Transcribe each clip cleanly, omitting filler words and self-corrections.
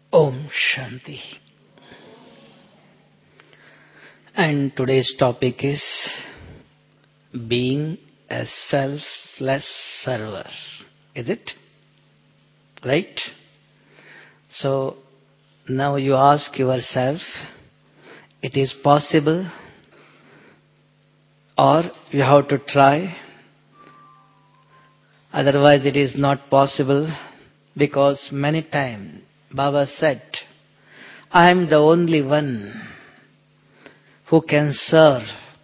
Om Shanti. And today's topic is being a selfless server. Is it? Right? So now you ask yourself, it is possible or you have to try? Otherwise it is not possible, because many times Baba said, I am the only one who can serve.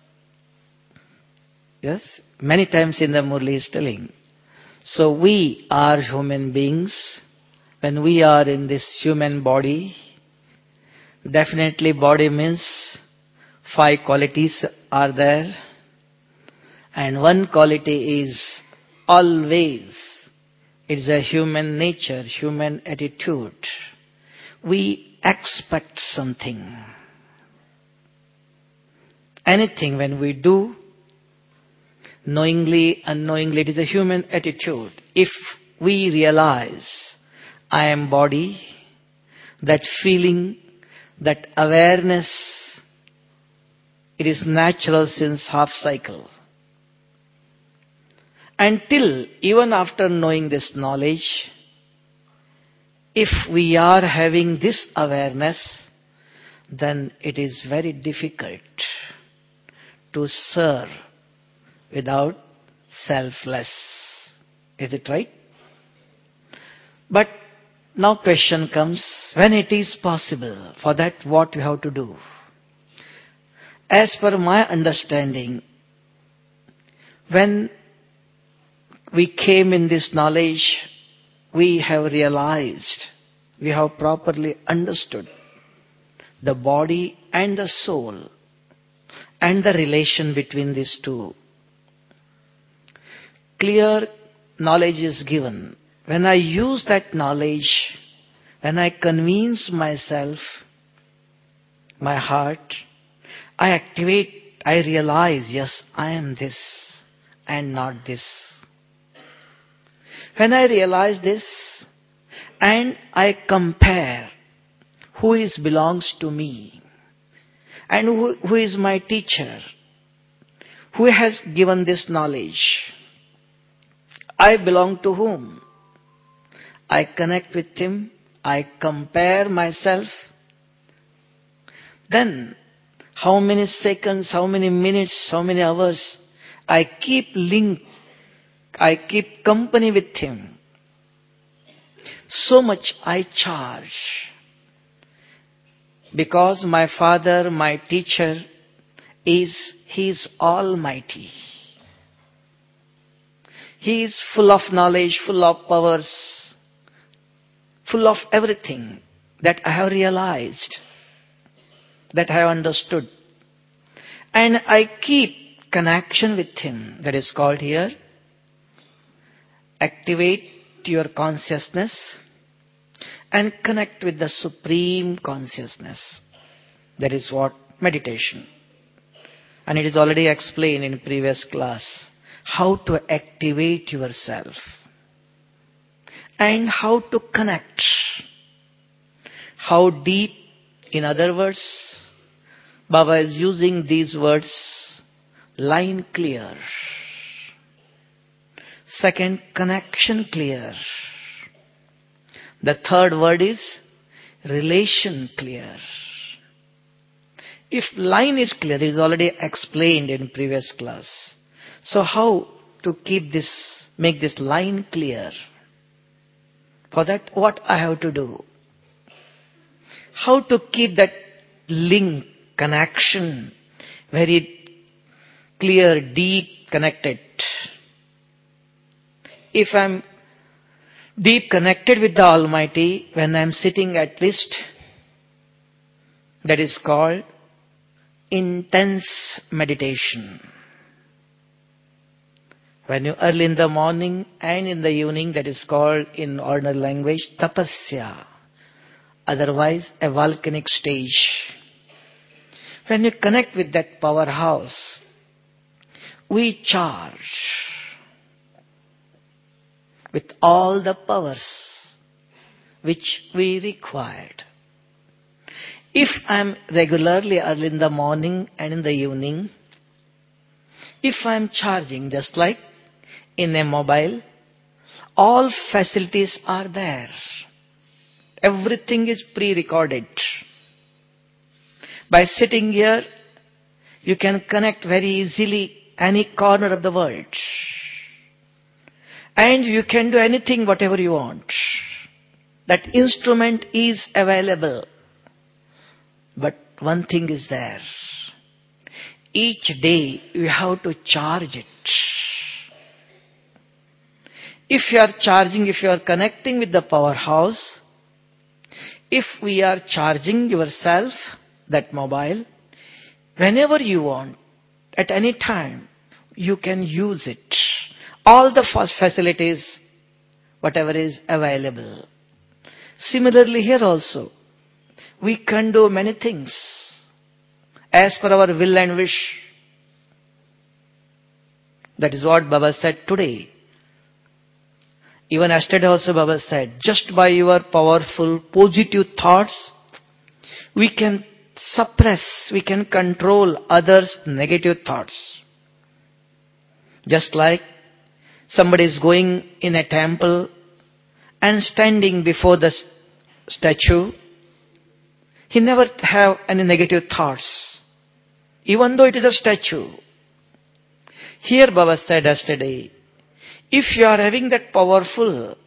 Yes? Many times in the Murli is telling. So we are human beings. When we are in this human body, definitely body means 5 qualities are there. And one quality is always, it's a human nature, human attitude. We expect something. Anything when we do, knowingly, unknowingly, it is a human attitude. If we realize, I am body, that feeling, that awareness, it is natural since half cycle. Until, even after knowing this knowledge, if we are having this awareness, then it is very difficult to serve without selfless. Is it right? But now question comes, when it is possible, for that what you have to do? As per my understanding, when we came in this knowledge, we have realized, we have properly understood the body and the soul and the relation between these two. Clear knowledge is given. When I use that knowledge, when I convince myself, my heart, I activate, I realize, yes, I am this and not this. When I realize this and I compare who is belongs to me and who is my teacher, who has given this knowledge, I belong to whom? I connect with him, I compare myself. Then how many seconds, how many minutes, how many hours I keep link, I keep company with him. So much I charge. Because my father, my teacher, he is almighty. He is full of knowledge, full of powers, full of everything that I have realized, that I have understood. And I keep connection with him. That is called here, activate your consciousness and connect with the Supreme Consciousness. That is what meditation. And it is already explained in previous class, how to activate yourself and how to connect. How deep, in other words, Baba is using these words, line clear. Second, connection clear. The third word is relation clear. If line is clear, it is already explained in previous class. So how to keep this, make this line clear? For that, what I have to do? How to keep that link, connection, very clear, deep connected? If I am deep connected with the Almighty, when I am sitting at least, that is called intense meditation. When you early in the morning and in the evening, that is called in ordinary language tapasya, otherwise a volcanic stage. When you connect with that powerhouse, we charge with all the powers, which we required. If I am regularly early in the morning and in the evening, if I am charging just like in a mobile, all facilities are there. Everything is pre-recorded. By sitting here, you can connect very easily any corner of the world. And you can do anything, whatever you want. That instrument is available. But one thing is there. Each day you have to charge it. If you are charging, if you are connecting with the powerhouse, if we are charging yourself, that mobile, whenever you want, at any time, you can use it. All the facilities, whatever is available. Similarly here also, we can do many things as per our will and wish. That is what Baba said today. Even yesterday also Baba said, just by your powerful positive thoughts, we can suppress, we can control others' negative thoughts. Just like somebody is going in a temple and standing before the statue, he never have any negative thoughts, even though it is a statue. Here Baba said yesterday, if you are having that powerful,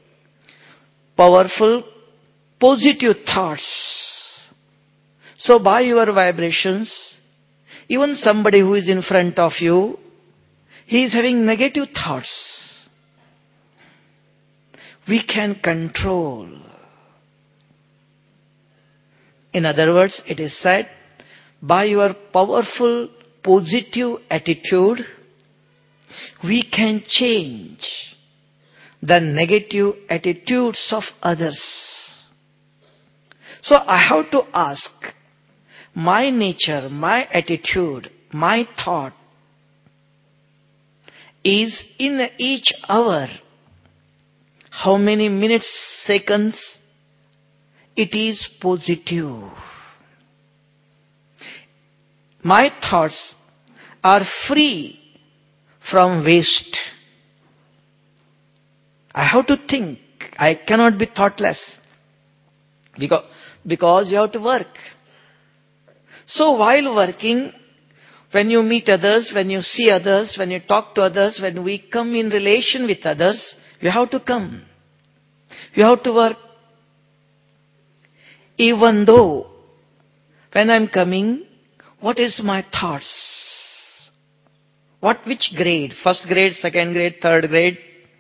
positive thoughts, so by your vibrations, even somebody who is in front of you, he is having negative thoughts. We can control. In other words, it is said, by your powerful, positive attitude, we can change the negative attitudes of others. So I have to ask, my nature, my attitude, my thought is in each hour, how many minutes, seconds, it is positive. My thoughts are free from waste. I have to think. I cannot be thoughtless. Because you have to work. So while working, when you meet others, when you see others, when you talk to others, when we come in relation with others, you have to come. You have to work. Even though, when I am coming, what is my thoughts? Which grade? First grade, second grade, third grade?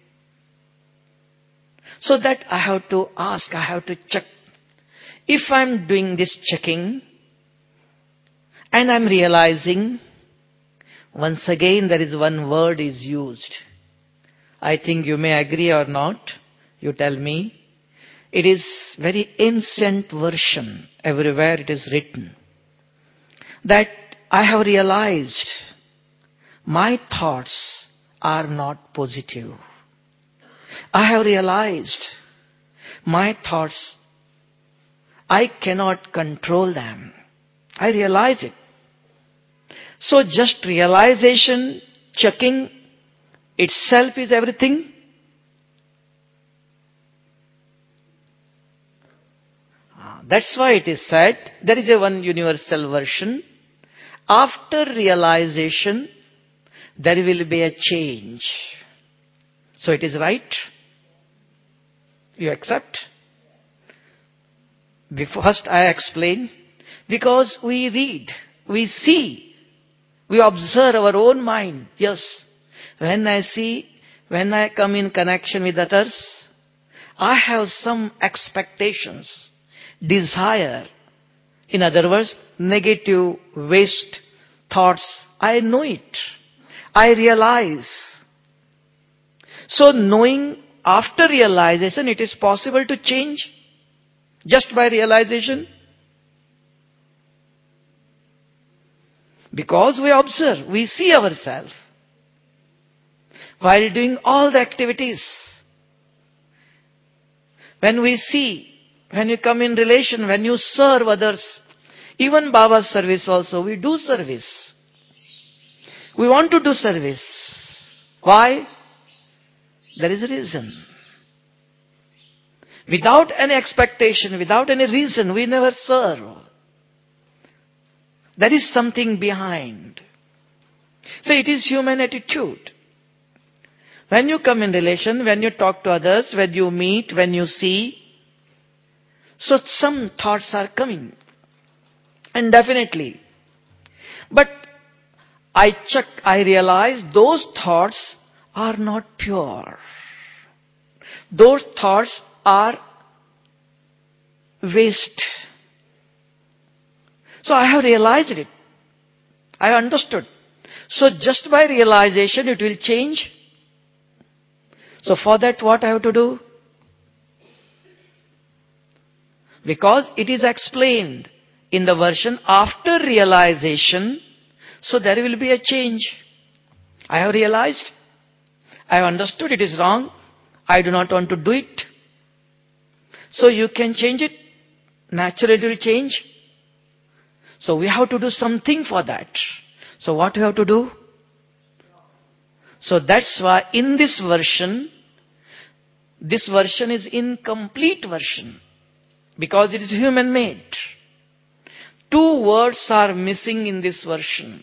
So that I have to ask, I have to check. If I am doing this checking, and I am realizing, once again there is one word is used. I think you may agree or not. You tell me. It is very ancient version. Everywhere it is written. That I have realized my thoughts are not positive. I have realized my thoughts, I cannot control them. I realize it. So just realization, checking itself is everything. That's why it is said, there is a one universal version. After realization, there will be a change. So it is right? You accept? First I explain. Because we read, we see, we observe our own mind. Yes, when I see, when I come in connection with others, I have some expectations, desire. In other words, negative, waste thoughts. I know it. I realize. So knowing after realization, it is possible to change just by realization. Because we observe, we see ourselves while doing all the activities. When we see, When you come in relation, when you serve others, even Baba's service also, we do service. We want to do service. Why? There is a reason. Without any expectation, without any reason, we never serve. There is something behind. So it is human attitude. When you come in relation, when you talk to others, when you meet, when you see, so some thoughts are coming. And definitely. But I realize those thoughts are not pure. Those thoughts are waste. So I have realized it. I understood. So just by realization it will change. So for that what I have to do? Because it is explained in the version after realization, so there will be a change. I have realized, I have understood it is wrong, I do not want to do it. So you can change it, naturally it will change. So we have to do something for that. So what we have to do? So that's why in this version is incomplete version. Because it is human made. 2 words are missing in this version.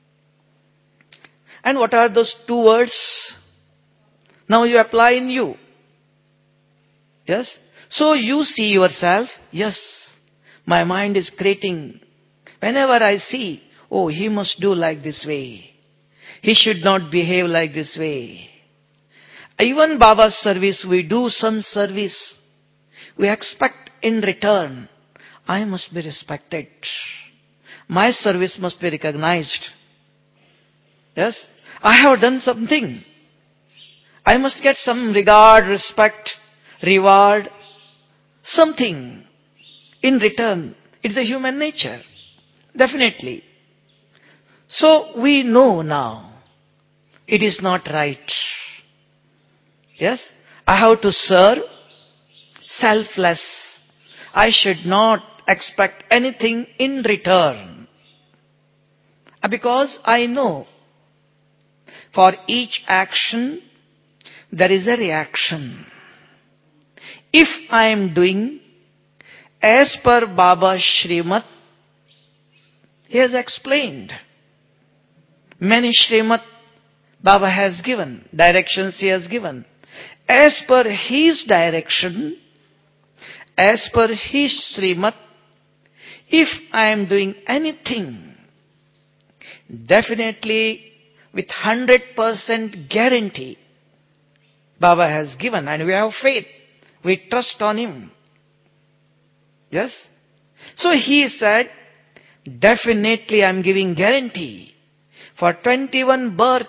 And what are those 2 words? Now you apply in you. Yes? So you see yourself, yes, my mind is creating. Whenever I see, oh, he must do like this way. He should not behave like this way. Even Baba's service, we do some service. We expect in return, I must be respected. My service must be recognized. Yes? I have done something. I must get some regard, respect, reward, something in return. It's a human nature. Definitely. So we know now it is not right. Yes? I have to serve selfless. I should not expect anything in return. Because I know for each action there is a reaction. If I am doing as per Baba's Srimad, he has explained. Many Srimad Baba has given, directions he has given. As per his direction, as per his Srimad, if I am doing anything, definitely with 100% guarantee, Baba has given, and we have faith. We trust on him. Yes? So he said, definitely I am giving guarantee. For 21 birth,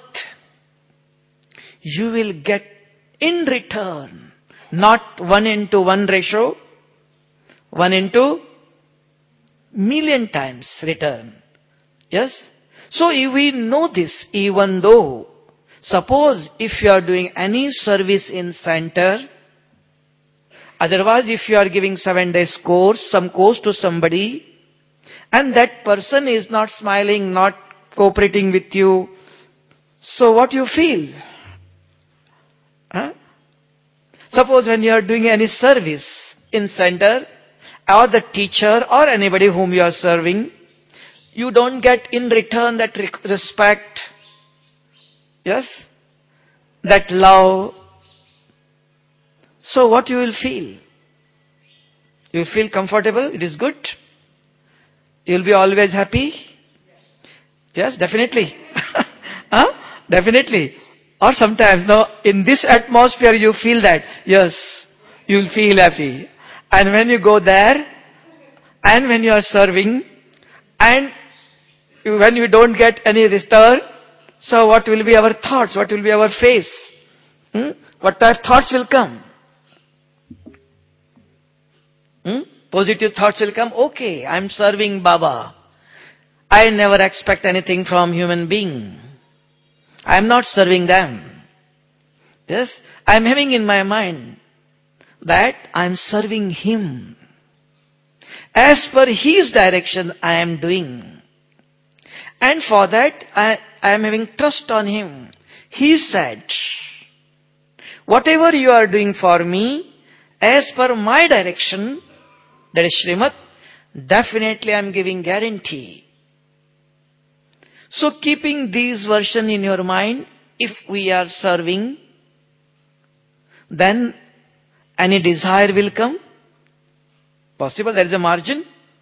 you will get in return, not 1:1 ratio, 1 million times return. Yes? So if we know this, even though, suppose if you are doing any service in center, otherwise if you are giving 7 days course, some course to somebody, and that person is not smiling, not cooperating with you, so what you feel? Huh? Suppose when you are doing any service in center, or the teacher or anybody whom you are serving, you don't get in return that respect, yes, that love. So what you will feel? You will feel comfortable, it is good. You will be always happy. Yes, definitely. Huh? Definitely. Or sometimes, no, in this atmosphere you feel that, yes, you will feel happy. And when you go there, and when you are serving, and when you don't get any return, so what will be our thoughts? What will be our face? What type of thoughts will come? Positive thoughts will come. Okay, I am serving Baba. I never expect anything from human being. I am not serving them. Yes, I am having in my mind, that I am serving Him. As per His direction I am doing. And for that I am having trust on Him. He said, whatever you are doing for me, as per my direction, that is Srimad, definitely I am giving guarantee. So keeping these version in your mind, if we are serving, then any desire will come. Possible, there is a margin.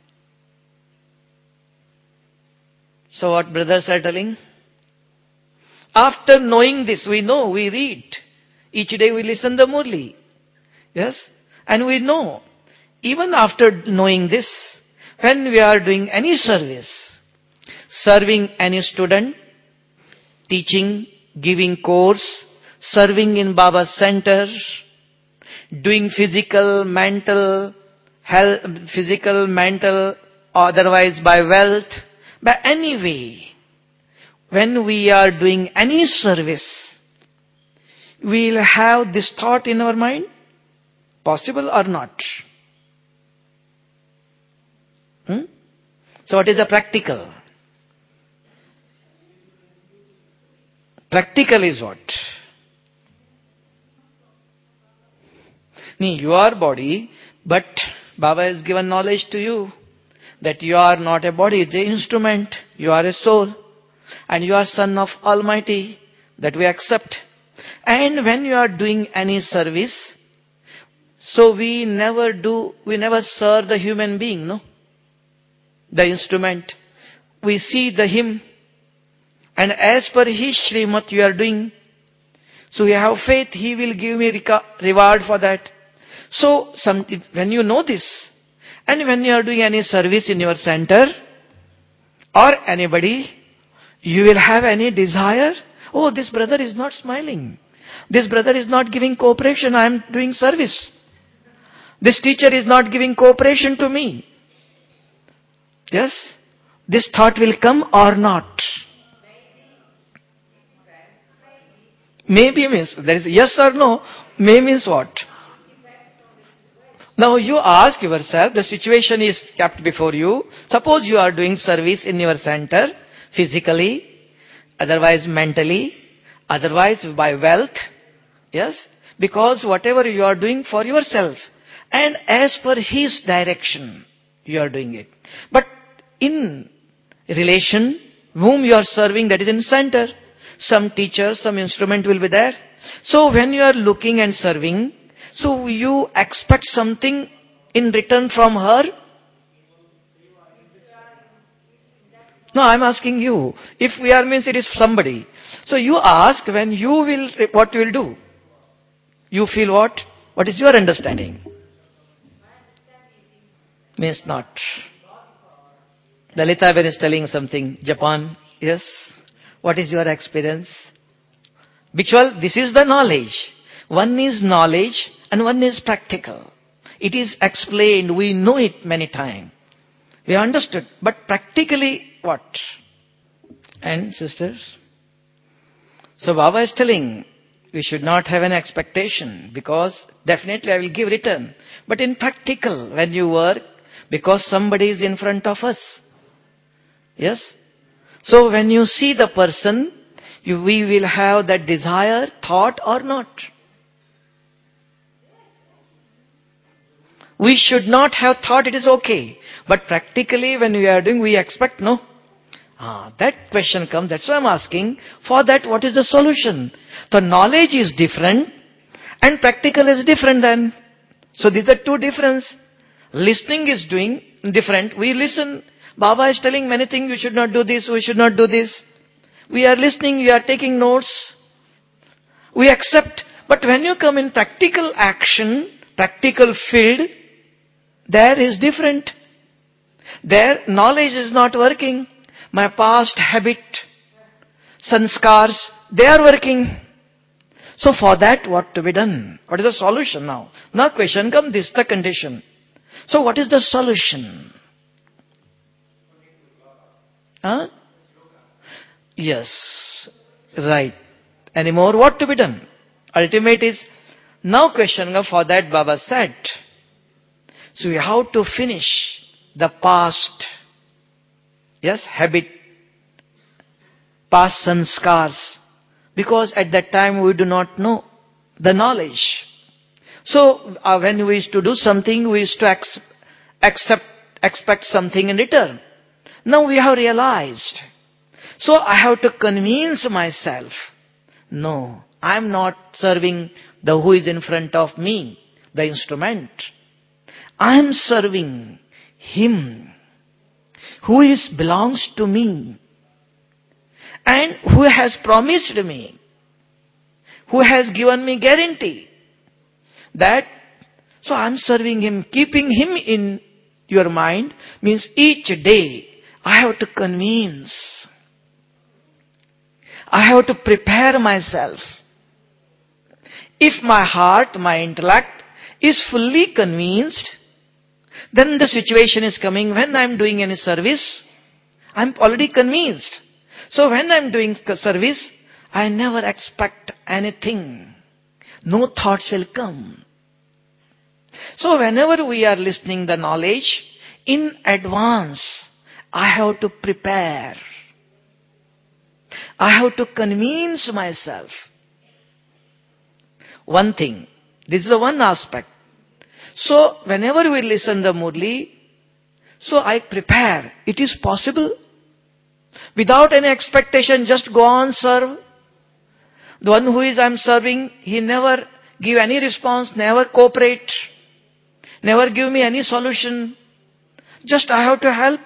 So what brothers are telling? After knowing this, we know, we read. Each day we listen the Murli. Yes? And we know, even after knowing this, when we are doing any service, serving any student, teaching, giving course, serving in Baba's center, doing physical, mental, health, otherwise by wealth, by any way, when we are doing any service, we will have this thought in our mind, possible or not? So what is the practical? Practical is what? Your body, but Baba has given knowledge to you that you are not a body, it's an instrument. You are a soul. And you are son of Almighty. That we accept. And when you are doing any service, so we never serve the human being, no? The instrument. We see the Him. And as per His Srimad you are doing, so we have faith, He will give me reward for that. So, when you know this, and when you are doing any service in your center, or anybody, you will have any desire, oh, this brother is not smiling. This brother is not giving cooperation, I am doing service. This teacher is not giving cooperation to me. Yes? This thought will come or not? Maybe means, there is yes or no. May means what? Now you ask yourself, the situation is kept before you. Suppose you are doing service in your center, physically, otherwise mentally, otherwise by wealth. Yes? Because whatever you are doing for yourself, and as per His direction, you are doing it. But in relation, whom you are serving, that is in center. Some teacher, some instrument will be there. So when you are looking and serving, so you expect something in return from her? No, I am asking you. If we are means it is somebody. So you ask when you will, what you will do? You feel what? What is your understanding? Means not. Lalita Ben is telling something. Japan. Yes. What is your experience? Because this is the knowledge. One is knowledge and one is practical. It is explained. We know it many times. We understood. But practically what? And sisters? So Baba is telling, we should not have an expectation because definitely I will give return. But in practical, when you work, because somebody is in front of us. Yes? So when you see the person, we will have that desire, thought or not. We should not have thought it is okay. But practically when we are doing, we expect, no? That question comes. That's why I'm asking. For that, what is the solution? The knowledge is different and practical is different then. So these are two difference. Listening is doing different. We listen. Baba is telling many things. We should not do this. We should not do this. We are listening. We are taking notes. We accept. But when you come in practical action, practical field, there is different. There knowledge is not working. My past habit, sanskars, they are working. So for that, what to be done? What is the solution now? Now question comes, this is the condition. So what is the solution? Huh? Yes. Right. Any more? What to be done? Ultimate is, Now question, for that Baba said, so we have to finish the past, yes, habit, past sanskars, because at that time we do not know the knowledge. So when we used to do something, we used to expect something in return. Now we have realized. So I have to convince myself, no, I am not serving the who is in front of me, the instrument. I am serving Him who belongs to me and who has promised me, who has given me guarantee that, so I am serving Him. Keeping Him in your mind means each day I have to convince. I have to prepare myself. If my heart, my intellect is fully convinced, then the situation is coming when I am doing any service, I am already convinced. So when I am doing service, I never expect anything. No thoughts will come. So whenever we are listening the knowledge, in advance, I have to prepare. I have to convince myself. One thing, this is the one aspect. So whenever we listen the Murli, so I prepare. It is possible. Without any expectation, just go on serve. The one who is I am serving, he never give any response, never cooperate, never give me any solution. Just I have to help.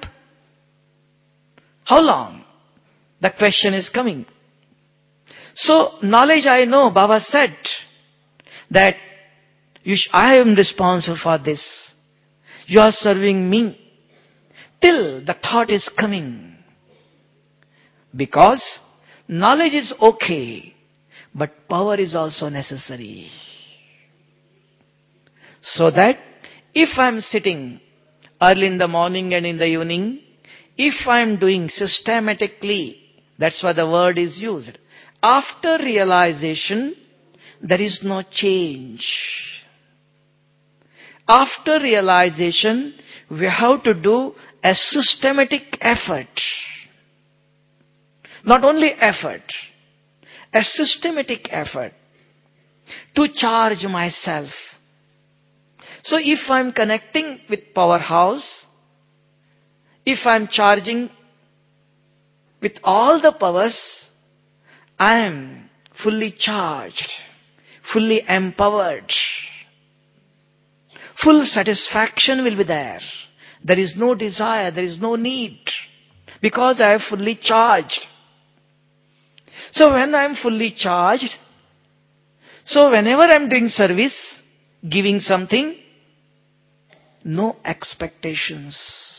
How long? The question is coming. So knowledge I know, Baba said that I am responsible for this. You are serving me. Till the thought is coming. Because knowledge is okay, but power is also necessary. So that if I am sitting early in the morning and in the evening, if I am doing systematically, that's why the word is used. After realization, there is no change. After realization, we have to do a systematic effort. Not only effort, a systematic effort to charge myself. So if I am connecting with powerhouse, if I am charging with all the powers, I am fully charged, fully empowered. Full satisfaction will be there. There is no desire, there is no need, because I am fully charged. So when I am fully charged, so whenever I am doing service, giving something, no expectations.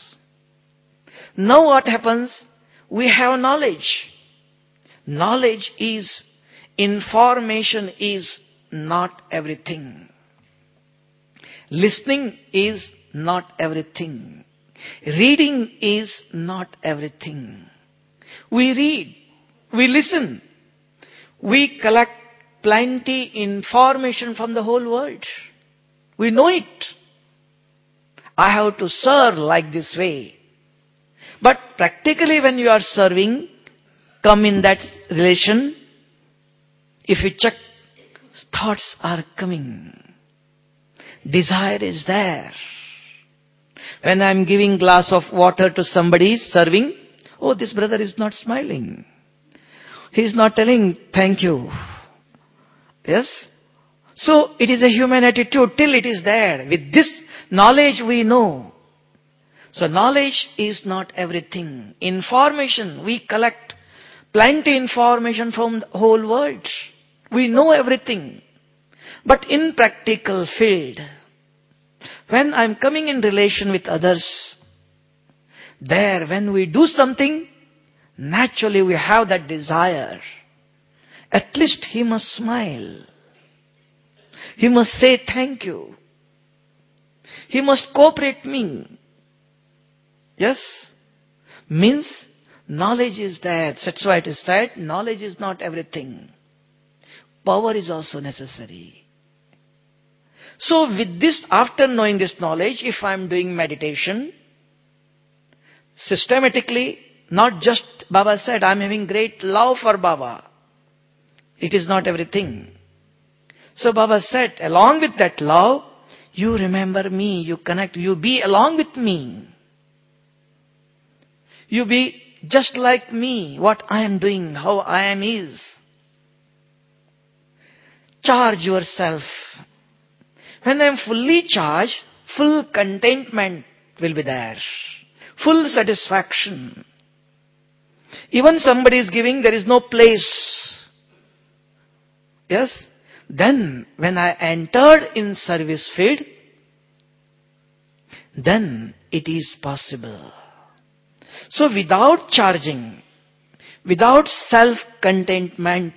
Now what happens? We have knowledge. Knowledge is, information is not everything. Listening is not everything. Reading is not everything. We read, we listen, we collect plenty information from the whole world. We know it. I have to serve like this way. But practically when you are serving, come in that relation, if you check, thoughts are coming. Desire is there. When I am giving glass of water to somebody serving, oh, this brother is not smiling. He is not telling thank you. Yes? So it is a human attitude till it is there. With this knowledge we know. So knowledge is not everything. Information, we collect plenty information from the whole world. We know everything. But in practical field, when I am coming in relation with others, there when we do something, naturally we have that desire. At least he must smile. He must say thank you. He must cooperate me. Yes? Means knowledge is there. That's why it is said, knowledge is not everything. Power is also necessary. So with this, after knowing this knowledge, if I am doing meditation, systematically, not just Baba said, I am having great love for Baba. It is not everything. So Baba said, along with that love, you remember me, you connect, you be along with me. You be just like me, what I am doing, how I am is. Charge yourself. When I am fully charged, full contentment will be there. Full satisfaction. Even somebody is giving, there is no place. Yes? Then, when I entered in service field, then it is possible. So without charging, without self-contentment,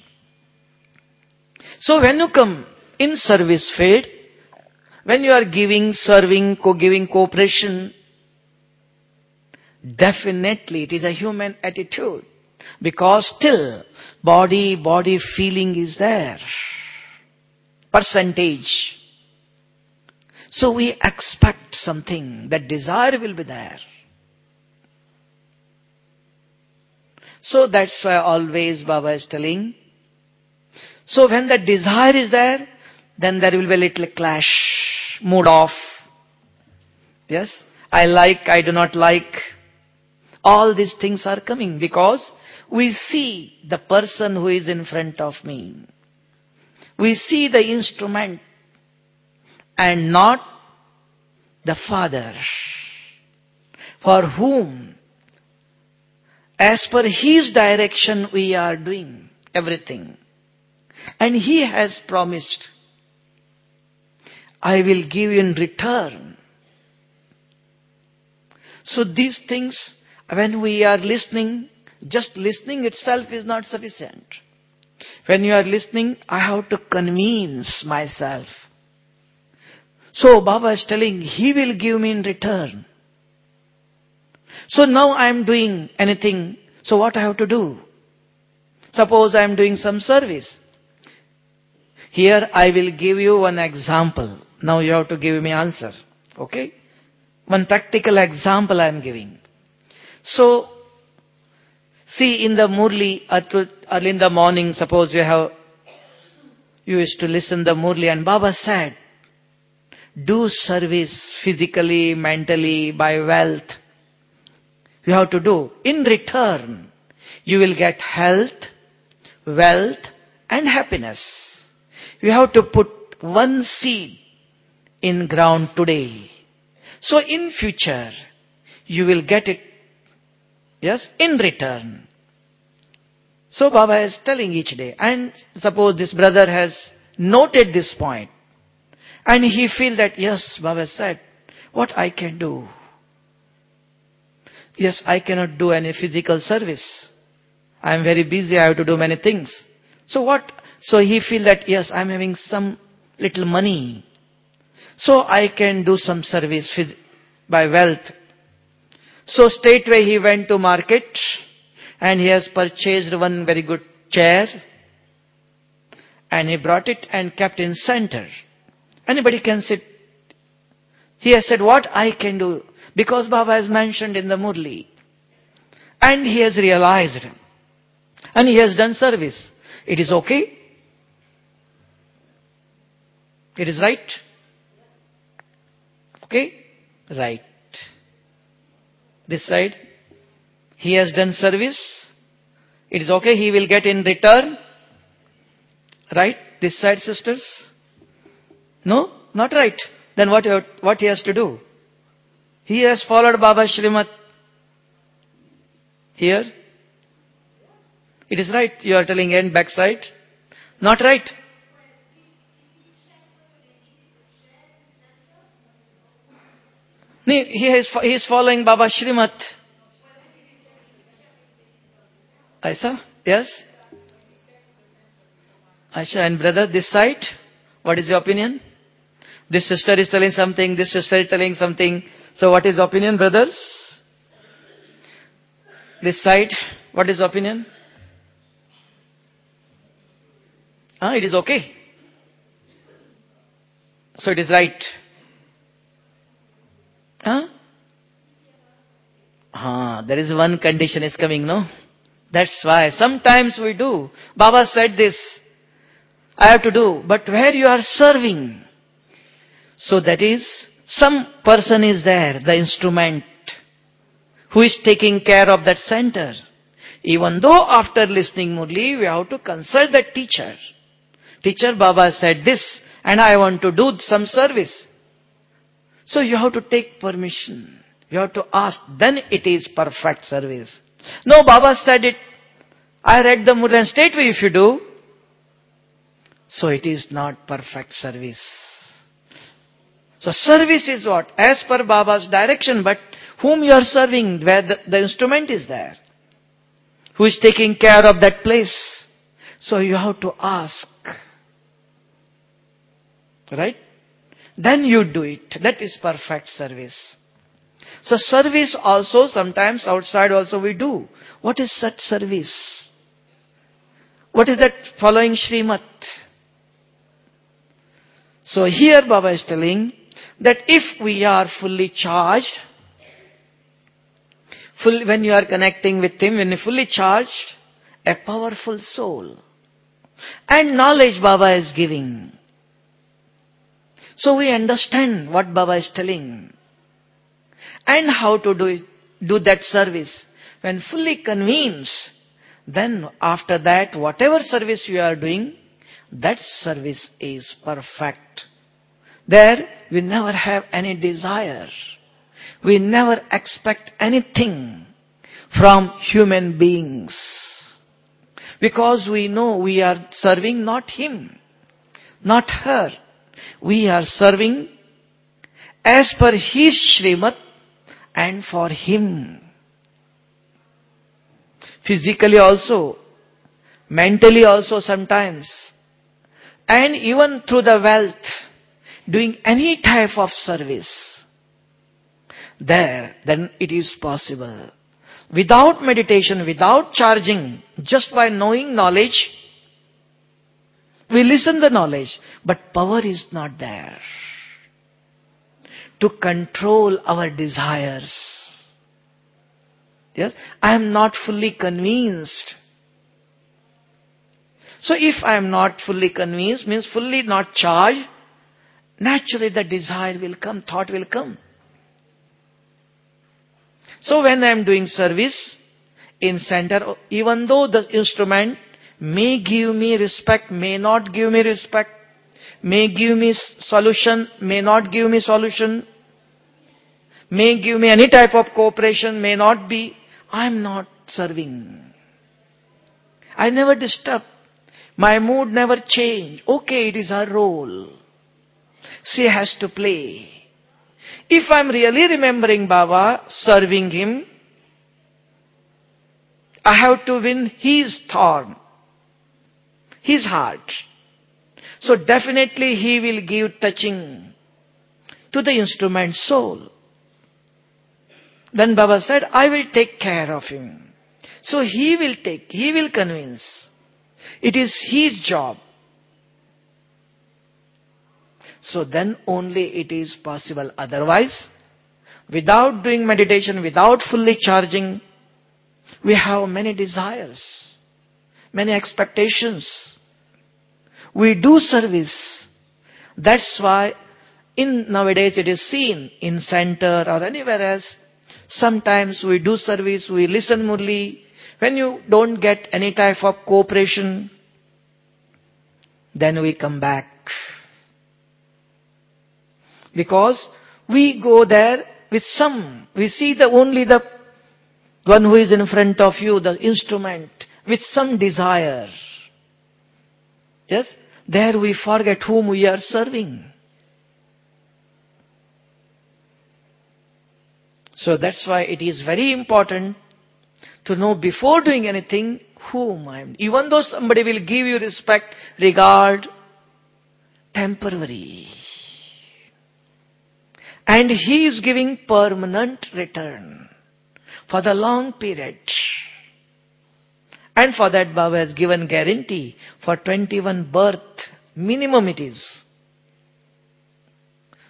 so when you come in service field, when you are giving, serving, giving cooperation, definitely it is a human attitude. Because still, body feeling is there. Percentage. So we expect something, that desire will be there. So that's why always Baba is telling. So when the desire is there, then there will be a little clash, mood off. Yes? I like, I do not like. All these things are coming because we see the person who is in front of me. We see the instrument and not the Father, for whom, as per His direction, we are doing everything. And He has promised, I will give in return. So these things, when we are listening, just listening itself is not sufficient. When you are listening, I have to convince myself. So Baba is telling, He will give me in return. So now I am doing anything. So what I have to do? Suppose I am doing some service. Here I will give you one example. Now you have to give me answer. Okay? One practical example I am giving. So, see in the Murli, early in the morning, suppose you used to listen the Murli, and Baba said, do service physically, mentally, by wealth. You have to do. In return, you will get health, wealth and happiness. You have to put one seed in ground today. So in future, you will get it, yes, in return. So Baba is telling each day. And suppose this brother has noted this point. And he feels that, yes, Baba said, what I can do? Yes, I cannot do any physical service. I am very busy, I have to do many things. So what? So he feels that, yes, I am having some little money. So I can do some service by wealth. So straightway he went to market and he has purchased one very good chair. And he brought it and kept in center. Anybody can sit. He has said, what I can do? Because Baba has mentioned in the Murli. And he has realized. And he has done service. It is okay? It is right? Okay? Right. This side. He has done service. It is okay. He will get in return. Right? This side, sisters. No? Not right. Then what he has to do? He has followed Baba Shrimat. Here. It is right. You are telling end backside. Not right. He is following Baba Shrimat. Aisa? Yes? Aisha and brother, this side, what is your opinion? This sister is telling something, this sister is telling something. So what is opinion, brothers? This side, what is opinion? It is okay. So it is right. Huh? There is one condition is coming, no? That's why sometimes we do. Baba said this, I have to do. But where you are serving, so that is, some person is there, the instrument, who is taking care of that center. Even though after listening Murli, we have to consult the teacher. Teacher, Baba said this, and I want to do some service. So you have to take permission. You have to ask, then it is perfect service. No, Baba said it. I read the Murli and straightway if you do, so it is not perfect service. So service is what? As per Baba's direction, but whom you are serving, where the instrument is there. Who is taking care of that place. So you have to ask. Right? Then you do it. That is perfect service. So service also, sometimes outside also we do. What is such service? What is that following Srimat? So here Baba is telling that if we are fully charged, when you are connecting with Him, when you are fully charged, a powerful soul. And knowledge Baba is giving. So we understand what Baba is telling. And how to do that service. When fully convinced, then after that, whatever service you are doing, that service is perfect. There, we never have any desire. We never expect anything from human beings. Because we know we are serving not him, not her. We are serving as per his Srimat and for him. Physically also, mentally also sometimes. And even through the wealth, doing any type of service. There, then it is possible. Without meditation, without charging, just by knowing knowledge, we listen the knowledge, but power is not there to control our desires. Yes, I am not fully convinced. So if I am not fully convinced, means fully not charged, naturally the desire will come, thought will come. So when I am doing service in center, even though the instrument may give me respect, may not give me respect, may give me solution, may not give me solution, may give me any type of cooperation, may not be, I am not serving. I never disturb. My mood never change. Okay, it is her role. She has to play. If I am really remembering Baba, serving him, I have to win his thought, his heart. So definitely he will give touching to the instrument's soul. Then Baba said, I will take care of him. So he will convince. It is his job. So then only it is possible. Otherwise, without doing meditation, without fully charging, we have many desires, many expectations. We do service. That's why nowadays it is seen in center or anywhere else. Sometimes we do service, we listen Murli. When you don't get any type of cooperation, then we come back. Because we go there with we see only the one who is in front of you, the instrument, with some desire. Yes? There we forget whom we are serving. So that's why it is very important to know before doing anything whom I am. Even though somebody will give you respect, regard, temporary. And he is giving permanent return for the long period. And for that Baba has given guarantee for 21 birth. Minimum it is.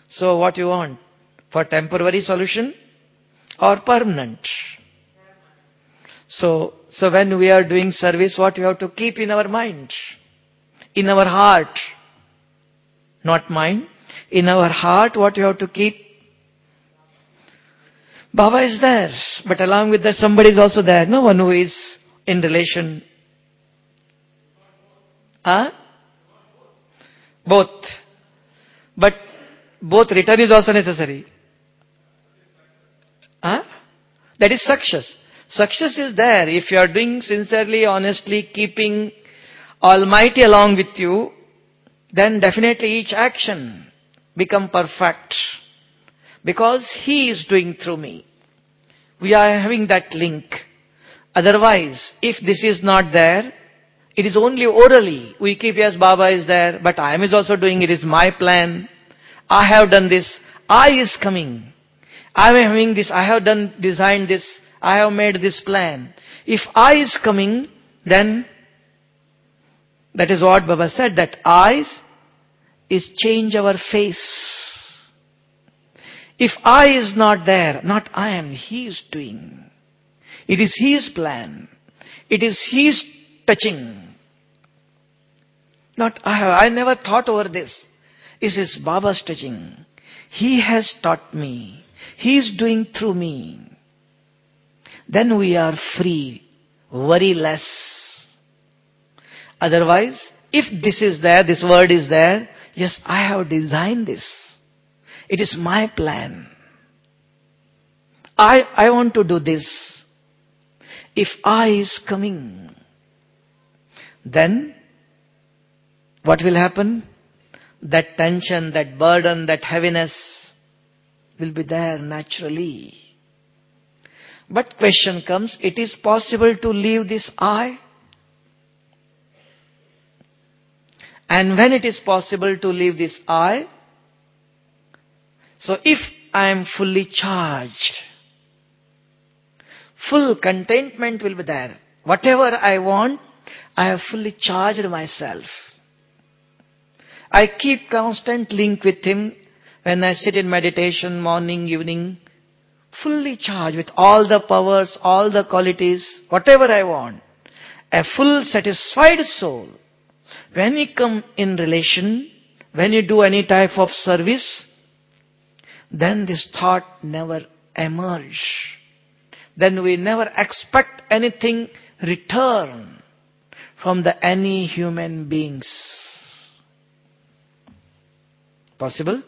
So what you want? For temporary solution or permanent? So when we are doing service, what we have to keep in our mind? In our heart. Not mind. In our heart, what you have to keep? Baba is there. But along with that, somebody is also there. No one who is in relation. Both. But both return is also necessary. That is success. Success is there. If you are doing sincerely, honestly, keeping Almighty along with you, then definitely each action become perfect. Because He is doing through me. We are having that link. Otherwise, if this is not there, it is only orally. We keep, yes, Baba is there, but I am also doing it. It is my plan. I have done this. I is coming. I am having this. I have designed this. I have made this plan. If I is coming, then that is what Baba said, that I is change our face. If I is not there, not I am, He is doing. It is His plan. It is His touching. Not I have. I never thought over this. This is Baba's touching. He has taught me. He is doing through me. Then we are free, worry less. Otherwise, if this is there, this word is there, yes, I have designed this. It is my plan. I want to do this. If I is coming, then what will happen? That tension, that burden, that heaviness will be there naturally. But question comes, it is possible to leave this I? And when it is possible to leave this I, so if I am fully charged, full contentment will be there. Whatever I want, I have fully charged myself. I keep constant link with Him when I sit in meditation, morning, evening, fully charged with all the powers, all the qualities, whatever I want. A full satisfied soul. When you come in relation, when you do any type of service, then this thought never emerge. Then we never expect anything return from any human beings. Possible?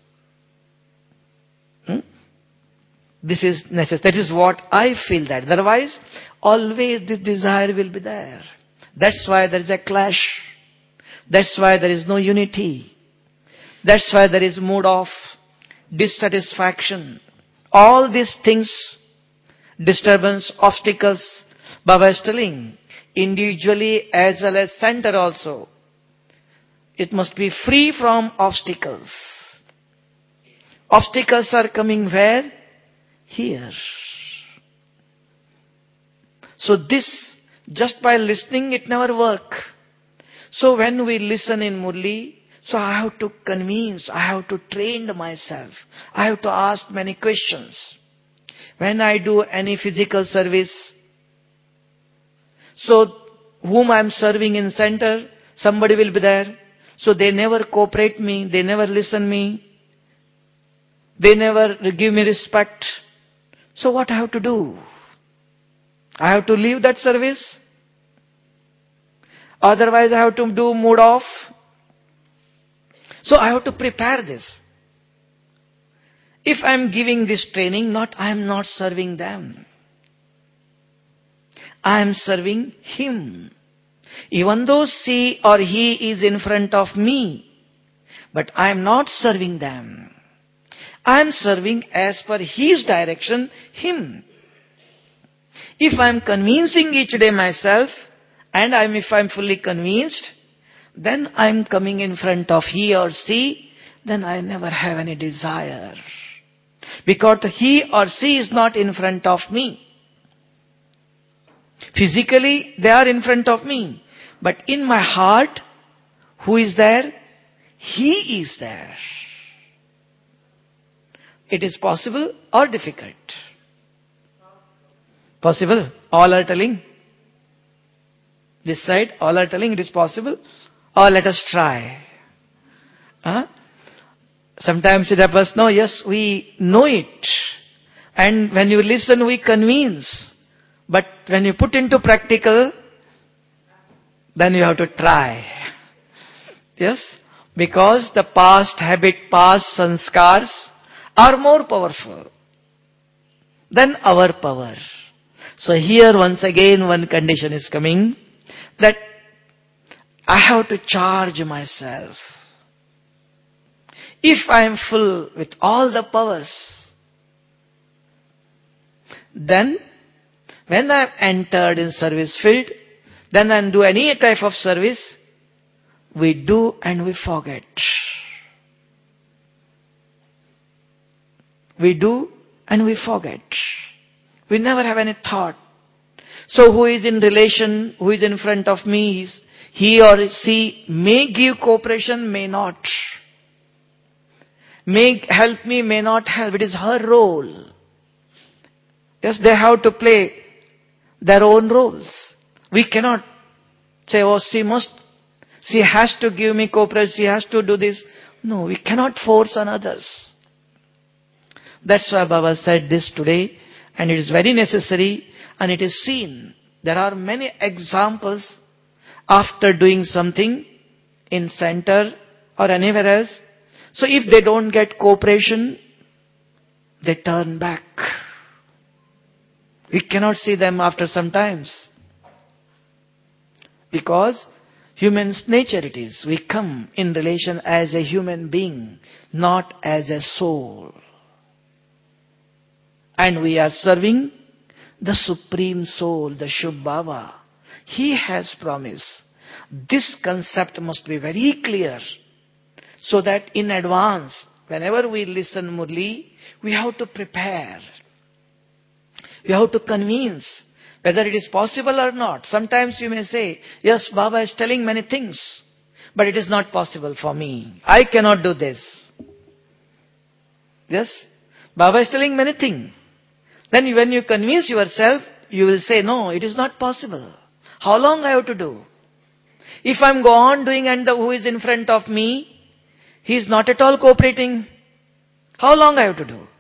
This is necessary. That is what I feel that. Otherwise, always this desire will be there. That's why there is a clash. That's why there is no unity. That's why there is mood of dissatisfaction. All these things, disturbance, obstacles, Baba is telling, individually as well as center also. It must be free from obstacles. Obstacles are coming where? Here. So this, just by listening, it never works. So when we listen in Murli, so I have to convince, I have to train myself. I have to ask many questions. When I do any physical service, so whom I am serving in center, somebody will be there. So they never cooperate me, they never listen me, they never give me respect. So what I have to do? I have to leave that service. Otherwise I have to do mood off. So I have to prepare this. If I am giving this training, I am not serving them. I am serving Him. Even though she or he is in front of me, but I am not serving them. I am serving as per His direction, Him. If I am convincing each day myself, and if I am fully convinced, then I am coming in front of he or she, then I never have any desire. Because he or she is not in front of me. Physically, they are in front of me. But in my heart, who is there? He is there. it is possible or difficult? Possible. All are telling. This side, all are telling it is possible. Or let us try. Huh? Sometimes the person, no, yes, we know it. And when you listen, we convince. But when you put into practical, then you have to try. Yes? Because the past habit, past sanskars are more powerful than our power. So here once again one condition is coming, that I have to charge myself. If I am full with all the powers, then when I have entered in service field, then I do any type of service, we do and we forget. We do and we forget. We never have any thought. So who is in relation, who is in front of me, he or she may give cooperation, may not. May help me, may not help. It is her role. Yes, they have to play their own roles. We cannot say, oh, she has to give me cooperation, she has to do this. No, we cannot force on others. That's why Baba said this today, and it is very necessary, and it is seen. There are many examples after doing something in center or anywhere else. So if they don't get cooperation, they turn back. We cannot see them after some times. Because human's nature it is. We come in relation as a human being, not as a soul. And we are serving the Supreme Soul, the Shubh Baba. He has promised. This concept must be very clear. So that in advance, whenever we listen Murli, we have to prepare. We have to convince whether it is possible or not. Sometimes you may say, yes, Baba is telling many things, but it is not possible for me. I cannot do this. Yes, Baba is telling many things. Then when you convince yourself, you will say, no, it is not possible. How long I have to do? If I am go on doing and who is in front of me, he is not at all cooperating, how long I have to do?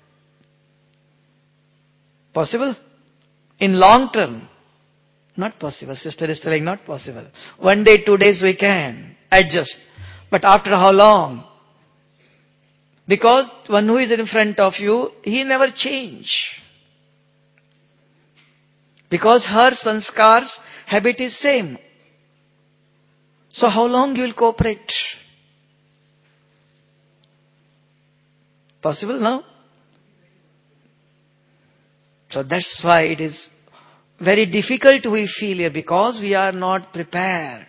Possible? In long term, not possible. Sister is telling not possible. 1 day, 2 days we can adjust. But after how long? Because one who is in front of you, he never change. Because her sanskars, habit is same. So how long you will cooperate? Possible, no? So that's why it is very difficult we feel here, because we are not prepared.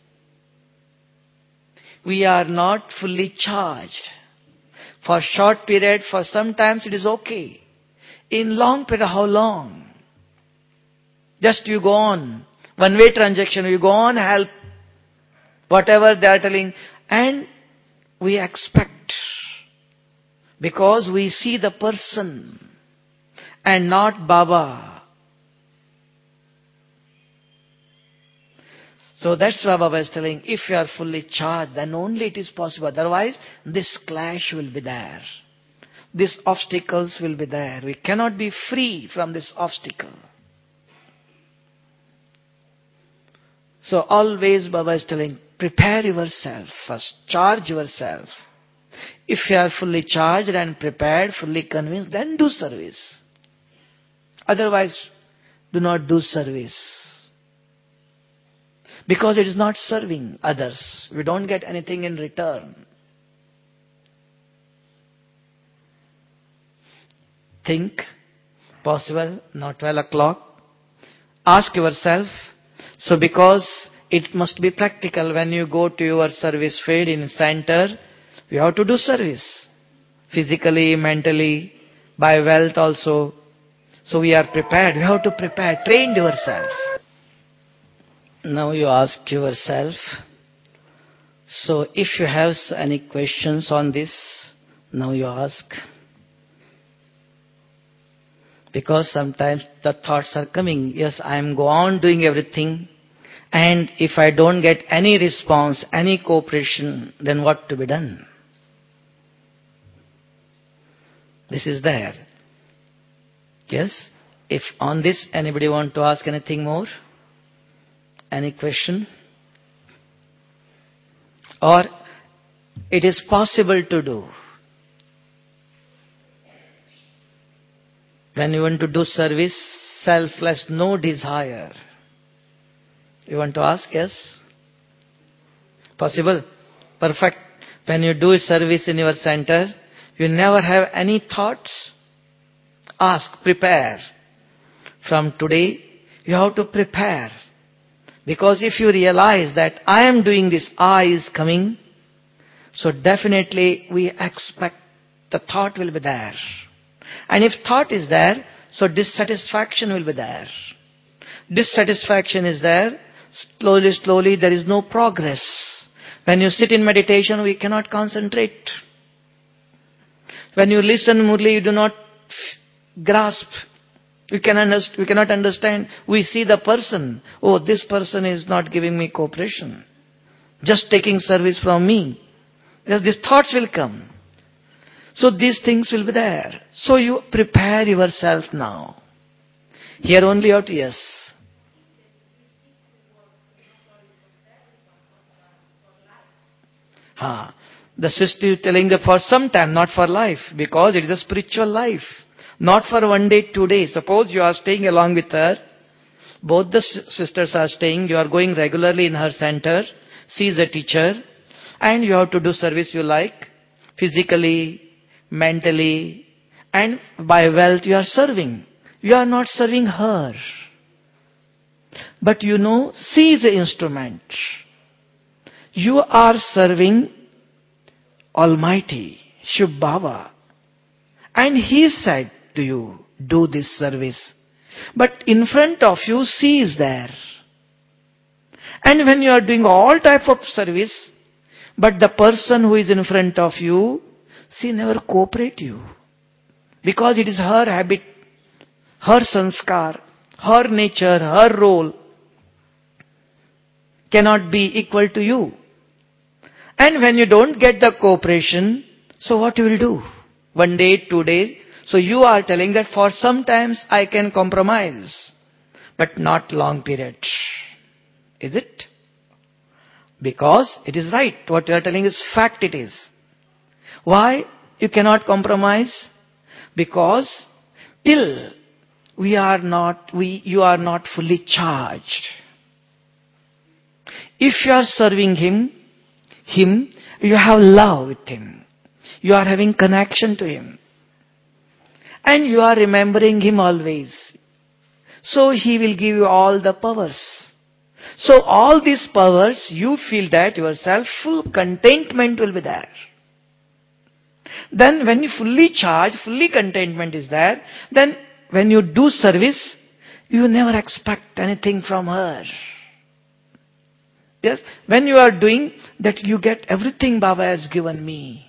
We are not fully charged. For short period, for sometimes it is okay. In long period, how long? Just you go on. One-way transaction, you go on, help. Whatever they are telling. And we expect. Because we see the person and not Baba. So that's why Baba is telling, if you are fully charged, then only it is possible. Otherwise, this clash will be there. These obstacles will be there. We cannot be free from this obstacle. So always Baba is telling, prepare yourself first. Charge yourself. If you are fully charged and prepared, fully convinced, then do service. Otherwise, do not do service. Because it is not serving others. We don't get anything in return. Think, possible, now 12 o'clock. Ask yourself. So because it must be practical when you go to your service field in center, you have to do service. Physically, mentally, by wealth also. So we are prepared. You have to prepare. Train yourself. Now you ask yourself. So if you have any questions on this, now you ask. Because sometimes the thoughts are coming, yes, I am go on doing everything, and if I don't get any response, any cooperation, then what to be done? This is there. Yes? If on this anybody want to ask anything more? Any question? Or it is possible to do. When you want to do service, selfless, no desire. You want to ask? Yes? Possible? Perfect. When you do service in your center, you never have any thoughts. Ask, prepare. From today, you have to prepare. Because if you realize that I am doing this, I is coming, so definitely we expect the thought will be there. And if thought is there, so dissatisfaction will be there. Dissatisfaction is there, slowly there is no progress. When you sit in meditation, we cannot concentrate. When you listen Murli, you do not grasp. We cannot understand. We see the person. Oh, this person is not giving me cooperation. Just taking service from me. Yes, these thoughts will come. So these things will be there. So you prepare yourself now. Here only out, yes. The sister is telling that for some time, not for life. Because it is a spiritual life. Not for 1 day, 2 days. Suppose you are staying along with her. Both the sisters are staying. You are going regularly in her center. She is a teacher. And you have to do service you like. Physically, mentally. And by wealth you are serving. You are not serving her. But you know, she is the instrument. You are serving Almighty, Shiv Baba. And He said to you, do this service. But in front of you, she is there. And when you are doing all type of service, but the person who is in front of you, she never cooperate you. Because it is her habit, her sanskar, her nature, her role cannot be equal to you. And when you don't get the cooperation, so what you will do? 1 day, 2 days. So you are telling that for sometimes I can compromise, but not long period. Is it? Because it is right. What you are telling is fact it is. Why you cannot compromise? Because till you are not fully charged. If you are serving Him, you have love with Him. You are having connection to Him. And you are remembering Him always. So He will give you all the powers. So all these powers, you feel that yourself, full contentment will be there. Then when you fully charge, fully contentment is there, then when you do service, you never expect anything from her. Yes, when you are doing that, you get everything Baba has given me.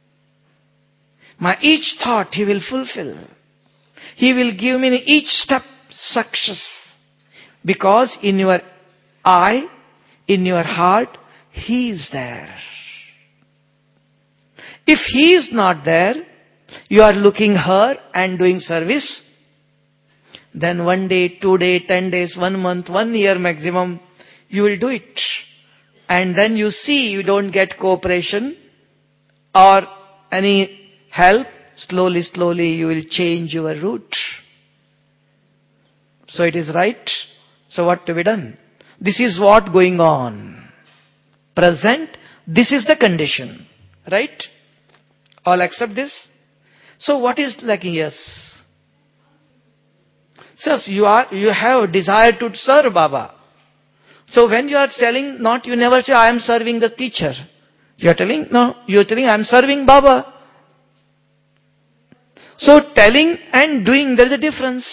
My each thought He will fulfill. He will give me in each step success. Because in your eye, in your heart, He is there. If He is not there, you are looking her and doing service, then 1 day, 2 days, 10 days, 1 month, 1 year maximum, you will do it. And then you see you don't get cooperation or any help, slowly you will change your route. So it is right. So what to be done? This is what going on. Present, this is the condition. Right? All accept this? So what is lacking? Yes. So you have desire to serve Baba. So when you are telling, not you never say I am serving the teacher. You are telling, no, you are telling I am serving Baba. So telling and doing, there is a difference.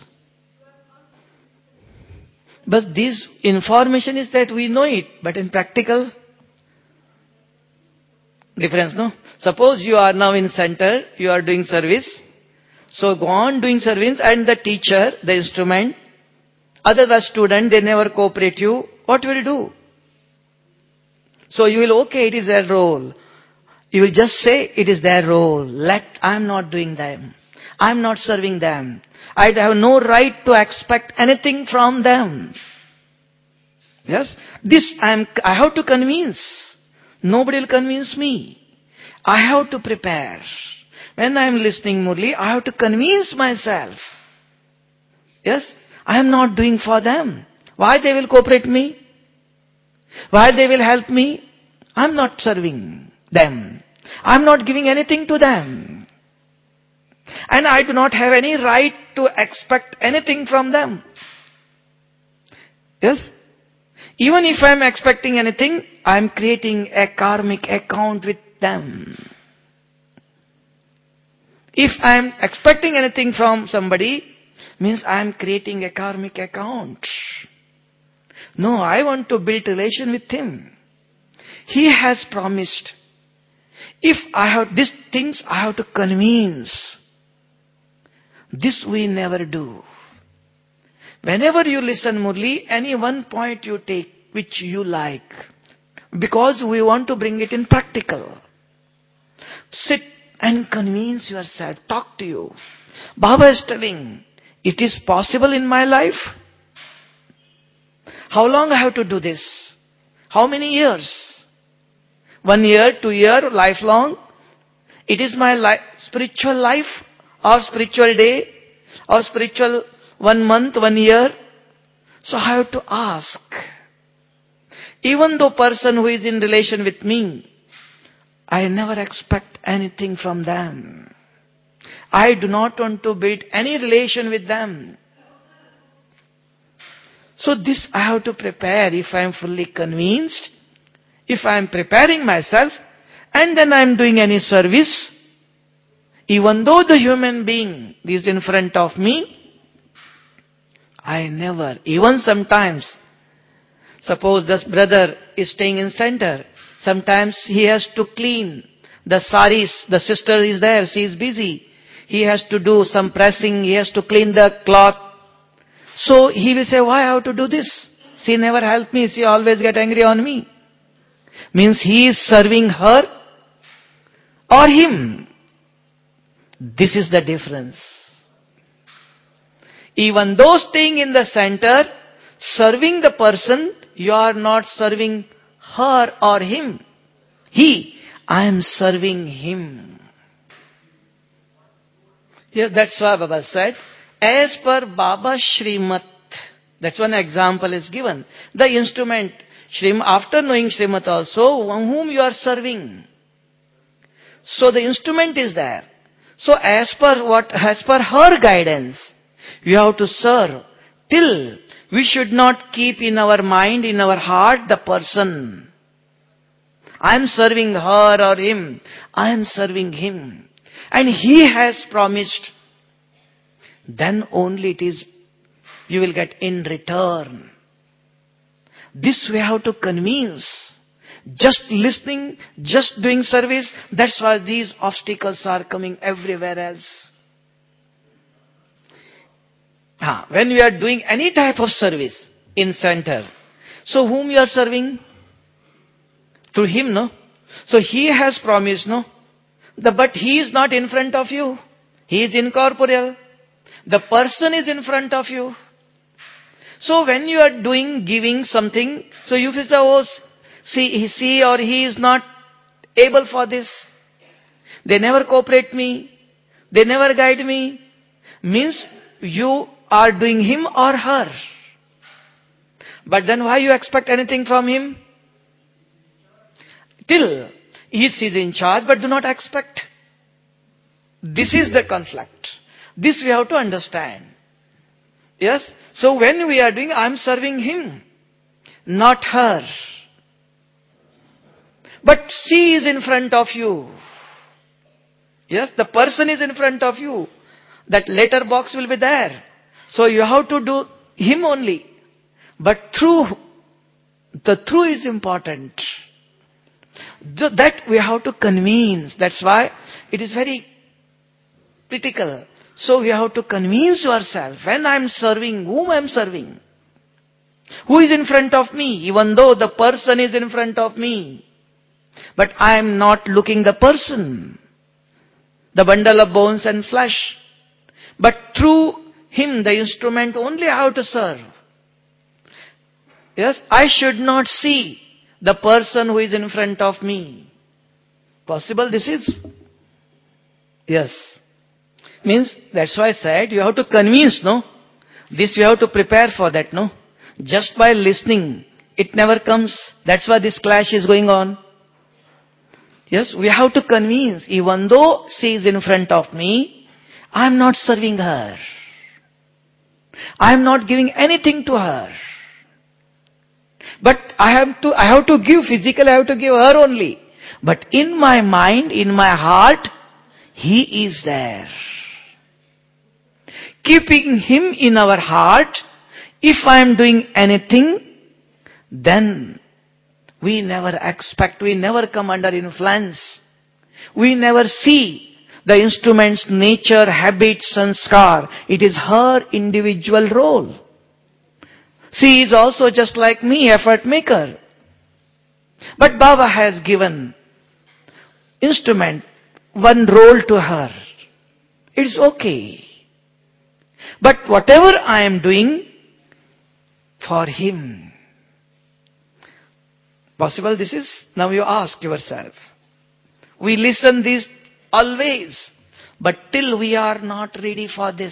But this information is that we know it, but in practical, difference, no? Suppose you are now in center, you are doing service. So go on doing service, and the teacher, the instrument, the student, they never cooperate you. What will you do? So you will, okay, it is their role. You will just say, it is their role. I am not doing them. I am not serving them. I have no right to expect anything from them. Yes? I have to convince. Nobody will convince me. I have to prepare. When I am listening Murli, I have to convince myself. Yes? I am not doing for them. Why they will cooperate me? Why they will help me? I am not serving them. I am not giving anything to them. And I do not have any right to expect anything from them. Yes? Even if I am expecting anything, I am creating a karmic account with them. If I am expecting anything from somebody, means I am creating a karmic account. No, I want to build relation with him. He has promised. If I have these things, I have to convince. This we never do. Whenever you listen Murli, any one point you take which you like, because we want to bring it in practical. Sit and convince yourself. Talk to you. Baba is telling, it is possible in my life. How long I have to do this? How many years? 1 year, 2 year, lifelong? It is my spiritual life, or spiritual day, or spiritual 1 month, 1 year. So I have to ask. Even though person who is in relation with me, I never expect anything from them. I do not want to build any relation with them. So this I have to prepare if I am fully convinced. If I am preparing myself and then I am doing any service, even though the human being is in front of me, I never, even sometimes, suppose this brother is staying in center, sometimes he has to clean the saris, the sister is there, she is busy. He has to do some pressing, he has to clean the cloth. So he will say, why I have to do this? She never helped me, she always get angry on me. Means he is serving her or him. This is the difference. Even though staying in the center, serving the person, you are not serving her or him. I am serving him. Yeah, that's why Baba said, as per Baba Shrimat, that's one example is given. The instrument, after knowing Shrimat also, whom you are serving. So the instrument is there. So as per her guidance, you have to serve till we should not keep in our mind, in our heart, the person. I am serving her or him. I am serving him. And he has promised. Then only it is, you will get in return. This we have to convince. Just listening, just doing service, that's why these obstacles are coming everywhere else. When we are doing any type of service in center, so whom you are serving? Through him, no? So he has promised, no? But he is not in front of you. He is incorporeal. The person is in front of you. So when you are giving something, so you feel, oh, she or he is not able for this. They never cooperate me. They never guide me. Means you are doing him or her. But then why you expect anything from him? Till he is in charge, but do not expect. This is the conflict. This we have to understand. Yes? So when we are doing, I am serving him, not her. But she is in front of you. Yes, the person is in front of you. That letter box will be there. So you have to do him only. But the through is important. That we have to convince. That's why it is very critical. So you have to convince yourself, when I am serving, whom I am serving? Who is in front of me? Even though the person is in front of me. But I am not looking the person, the bundle of bones and flesh. But through him, the instrument, only I have to serve. Yes, I should not see the person who is in front of me. Possible this is? Yes. Means, that's why I said, you have to convince, no? This you have to prepare for that, no? Just by listening, it never comes. That's why this clash is going on. Yes, we have to convince, even though she is in front of me, I am not serving her. I am not giving anything to her. But I have to give physically, I have to give her only. But in my mind, in my heart, he is there. Keeping him in our heart, if I am doing anything, then we never expect, we never come under influence. We never see the instrument's nature, habits, sanskar. It is her individual role. She is also just like me, effort maker. But Baba has given instrument, one role to her. It's okay. But whatever I am doing, for him. Possible this is? Now you ask yourself. We listen this always, but till we are not ready for this.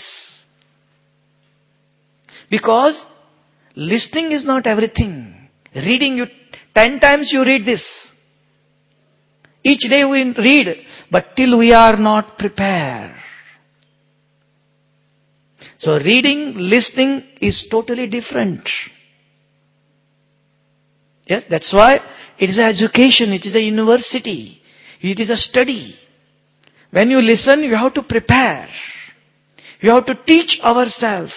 Because listening is not everything. Reading, 10 times you read this. Each day we read, but till we are not prepared. So reading, listening is totally different. Yes, that's why it is an education, it is a university, it is a study. When you listen, you have to prepare. You have to teach ourselves.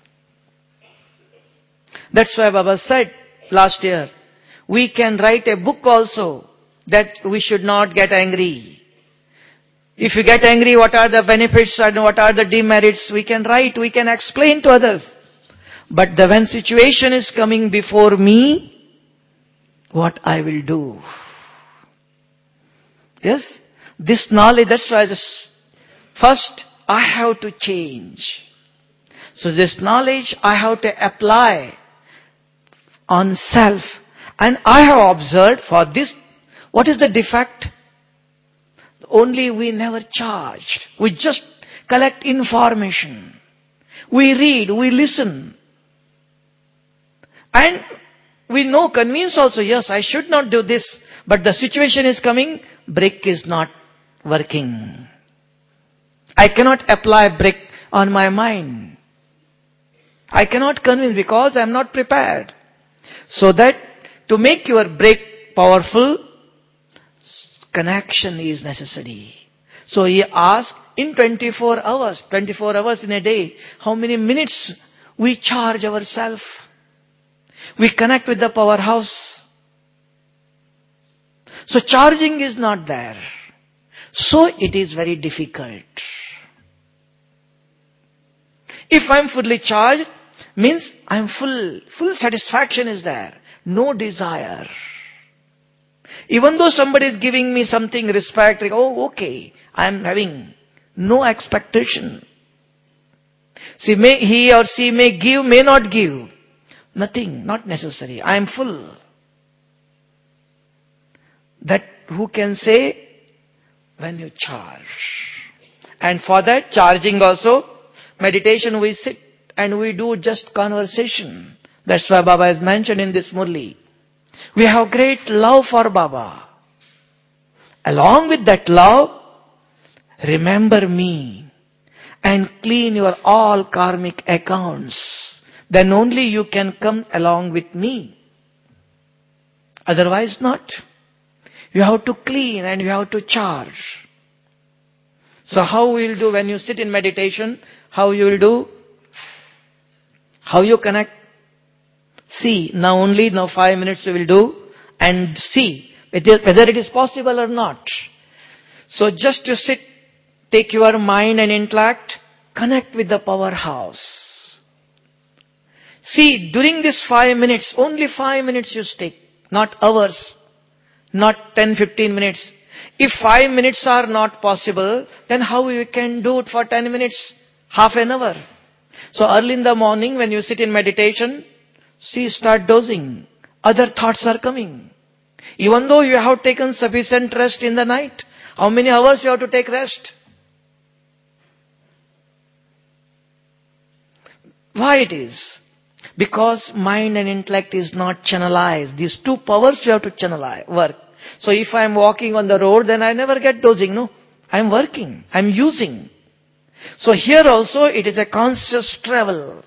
That's why Baba said last year, we can write a book also, that we should not get angry. If you get angry, what are the benefits and what are the demerits? We can write, we can explain to others. But when situation is coming before me, what I will do? Yes? This knowledge, that's why first I have to change. So this knowledge I have to apply on self. And I have observed for this, what is the defect? Only we never charged. We just collect information. We read, we listen. And we know, convince also, yes, I should not do this. But the situation is coming, brake is not working. I cannot apply brake on my mind. I cannot convince because I am not prepared. So that to make your brake powerful, connection is necessary. So he asked, in 24 hours in a day, how many minutes we charge ourselves? We connect with the powerhouse. So charging is not there. So it is very difficult. If I am fully charged, means I am full satisfaction is there. No desire. Even though somebody is giving me something, respect, like, oh, okay, I am having no expectation. See, he or she may give, may not give. Nothing, not necessary. I am full. That who can say? When you charge. And for that, charging also, meditation we sit and we do just conversation. That's why Baba has mentioned in this Murli. We have great love for Baba. Along with that love, remember me and clean your all karmic accounts. Then only you can come along with me. Otherwise not. You have to clean and you have to charge. So how will you do when you sit in meditation? How you will do? How you connect? See, now 5 minutes we will do and see whether it is possible or not. So just to sit, take your mind and intellect Connect with the powerhouse. See, during this 5 minutes, only 5 minutes you stay, not hours, not 10-15 minutes. If 5 minutes are not possible, then how you can do it for 10 minutes, half an hour? So early in the morning when you sit in meditation, see, start dozing. Other thoughts are coming. Even though you have taken sufficient rest in the night, how many hours you have to take rest? Why it is? Because mind and intellect is not channelized. These two powers you have to channelize, work. So if I am walking on the road, then I never get dozing, no. I am working, I am using. So here also it is a conscious travel.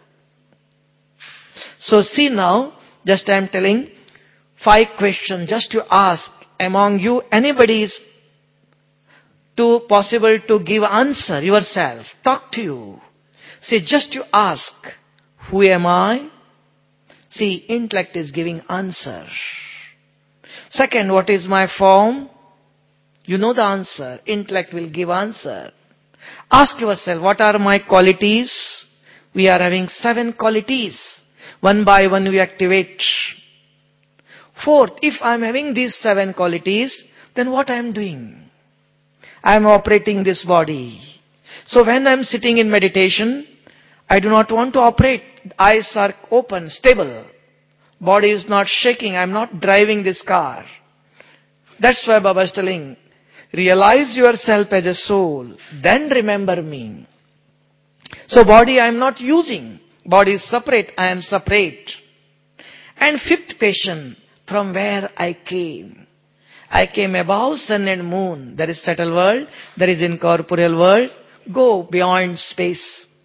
So see now, just I am telling 5 questions just to ask among you. Anybody is possible to give answer yourself. Talk to you. See, just you ask, who am I? See, intellect is giving answer. Second, what is my form? You know the answer. Intellect will give answer. Ask yourself, what are my qualities? We are having 7 qualities. One by one we activate. Fourth, if I am having these 7 qualities, then what I am doing? I am operating this body. So when I am sitting in meditation, I do not want to operate. Eyes are open, stable. Body is not shaking. I am not driving this car. That's why Baba is telling, realize yourself as a soul, then remember me. So body I am not using. Body is separate, I am separate. And 5th question, from where I came. I came above sun and moon. There is subtle world, there is incorporeal world. Go beyond space.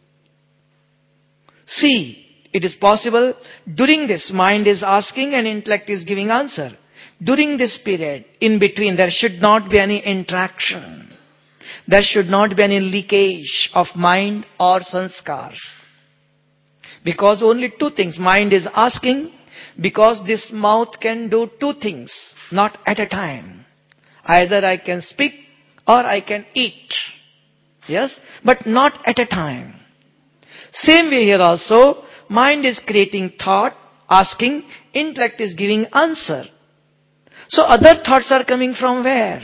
See, it is possible. During this, mind is asking and intellect is giving answer. During this period, in between, there should not be any interaction. There should not be any leakage of mind or sanskar. Because only 2 things. Mind is asking, because this mouth can do 2 things, not at a time. Either I can speak or I can eat. Yes? But not at a time. Same way here also, mind is creating thought, asking, intellect is giving answer. So other thoughts are coming from where?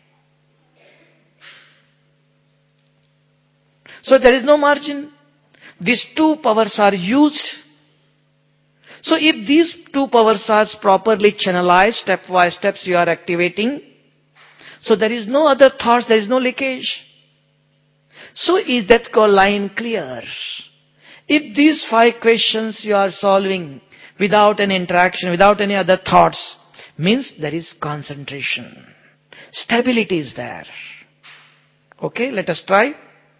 So there is no margin. These 2 powers are used. So if these 2 powers are properly channelized, stepwise steps you are activating, so there is no other thoughts, there is no leakage. So is that called line clear? If these 5 questions you are solving without an interaction, without any other thoughts, means there is concentration. Stability is there. Okay, let us try.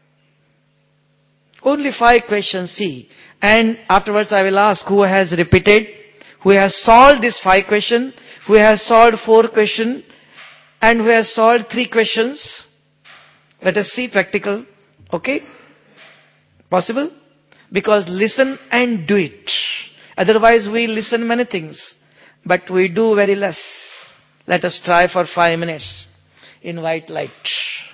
Only 5 questions, see. And afterwards I will ask who has repeated, who has solved this 5 questions, who has solved 4 questions, and who has solved 3 questions. Let us see practical. Okay? Possible? Because listen and do it. Otherwise we listen many things, but we do very less. Let us try for 5 minutes in white light.